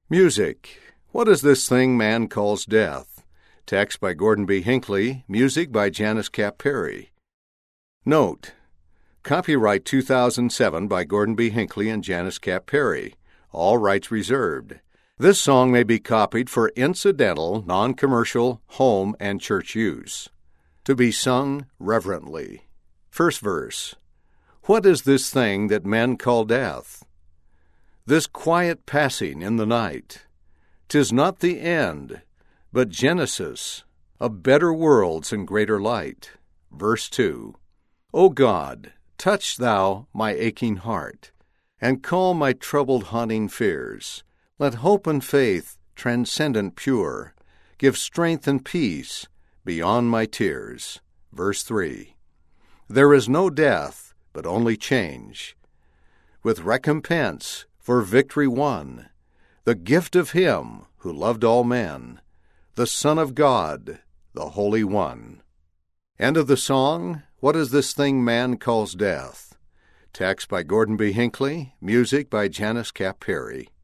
Music. What is this thing man calls death? Text by Gordon B. Hinckley. Music by Janice Cap Perry. Note: Copyright 2007 by Gordon B. Hinckley and Janice Cap Perry. All rights reserved. This song may be copied for incidental, non-commercial, home, and church use. To be sung reverently. First verse. What is this thing that men call death? This quiet passing in the night. 'Tis not the end, but Genesis of better worlds and greater light. Verse 2. O God, touch thou my aching heart, and calm my troubled haunting fears. Let hope and faith, transcendent pure, give strength and peace beyond my tears. Verse 3. There is no death, but only change, with recompense for victory won, the gift of Him who loved all men, the Son of God, the Holy One. End of the song. What is this thing man calls death? Text by Gordon B. Hinckley. Music by Janice Cap Perry.